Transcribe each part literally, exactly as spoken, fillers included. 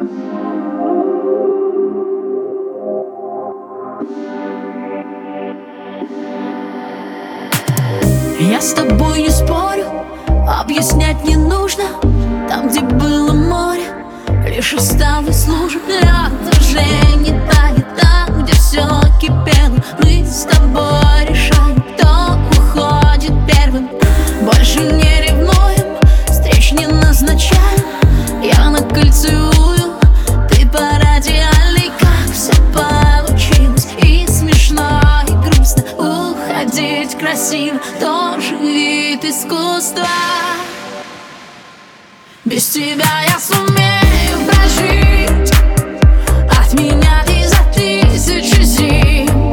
Я с тобой не спорю, объяснять не нужно. Там, где было море, лишь осталась лужа. Лед уже не тает там, где все кипело. Мы с тобой решаем, кто уходит первым. Больше не ревнуем, встреч не назначаем. Я накольцую, ты по радиальной. Как все получилось, и смешно, и грустно. Уходить красиво тоже вид искусства. Без тебя я сумею прожить. От меня ты за тысячу зим.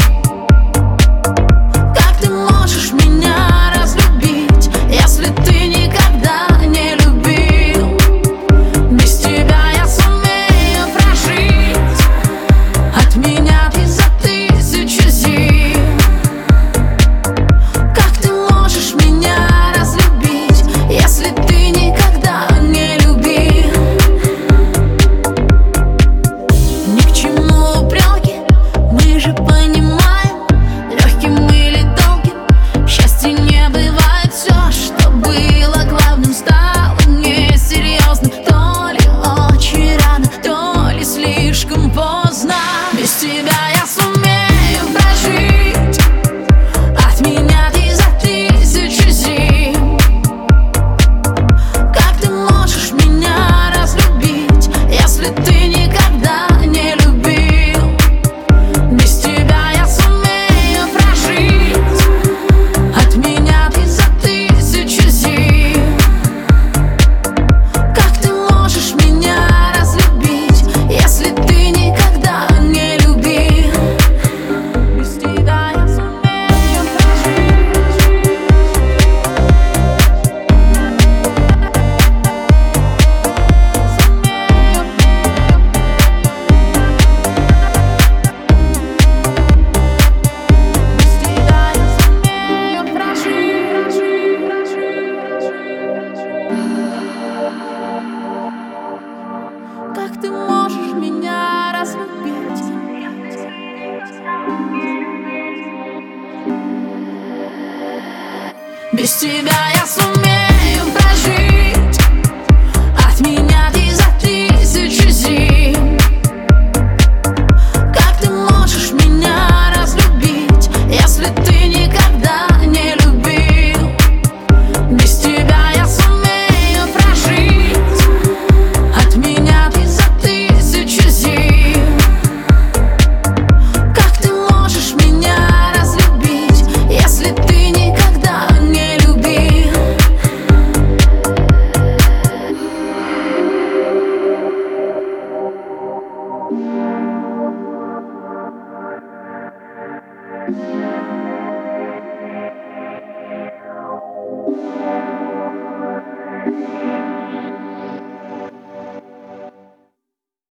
Как ты можешь меня разлюбить, если ты никогда не любил? Без тебя я сумею прожить. От меня ты за тысячу зим. Как ты можешь меня разлюбить, если ты никогда не любил? Ни к чему упреки, мы же понимаем, легким или долгим счастье не бывает. Все, что было главным, стало несерьезным. То ли очень рано, то ли слишком поздно. Без тебя я сумею прожить. От меня ты за тысячу зим. Как ты можешь меня разлюбить, если ты никогда не любил? Без тебя я сумею прожить. От меня ты за тысячу зим. Как ты можешь меня разлюбить, если ты никогда не любил? Без тебя я сумею прожить. Без тебя я сумею прожить. Как ты можешь меня разлюбить? Без тебя я сумею прожить. От меня ты за тысячу зим. Как ты можешь меня разлюбить, если ты никогда не любил? Без тебя я сумею прожить. От меня ты за тысячу зим. Как ты можешь меня разлюбить, если ты никогда не любил? Thank you.